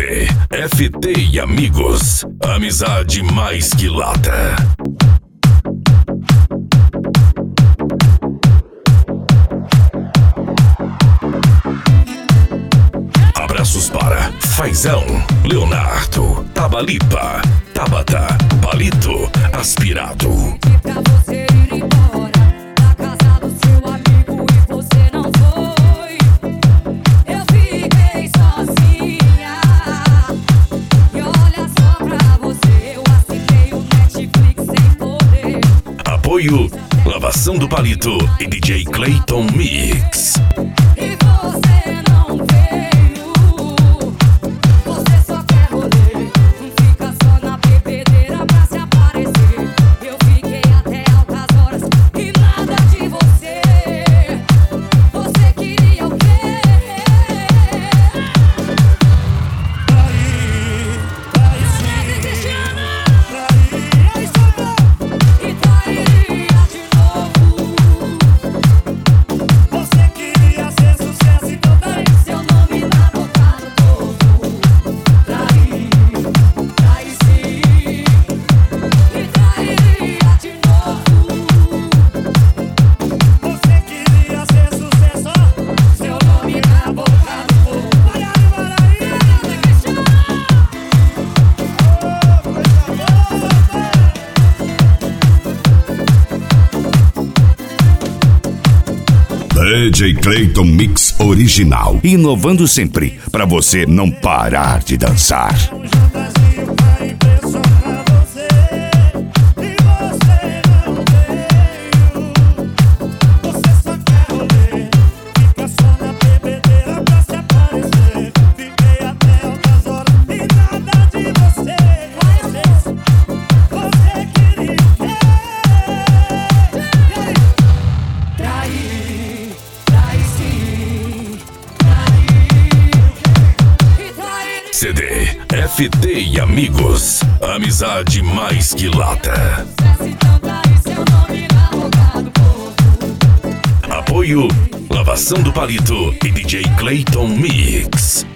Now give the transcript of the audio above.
CD, FT e amigos. Amizade mais que lata. Abraços para Faizão, Leonardo, Tabalipa, Tabata, Palito, Aspirado. Pra você ir embora da casa do seu amigo e você não foi. Eu fiquei sozinha. E olha só pra você, eu assinei o Netflix sem poder. Apoio Lavação do Palito e DJ Clayton Mix. E você não veio. Você só quer rolê, não fica só na bebedeira pra se aparecer. Eu fiquei até altas horas e nada de você. Você queria o quê? Trair, Cristiana. E trairia de novo. Você queria ser sucesso, então daí Seu nome na boca do povo. Trair sim. E trairia de novo. você queria ser sucesso, ó. Seu nome na boca do povo. Olha aí, Cristiana. DJ Clayton Mix original, inovando sempre para você não parar de dançar. um jantarzinho pra impressionar você. E você não veio. Você só quer rolê, fica só na bebedeira pra se aparecer. Fiquei até altas horas e nada de você. Você queria o quê? E aí? Trair sim. E trair. CD, FT e amigos. Amizade mais que lata. Então trair seu nome na boca do povo. Apoio Lavação do Palito e DJ Clayton Mix.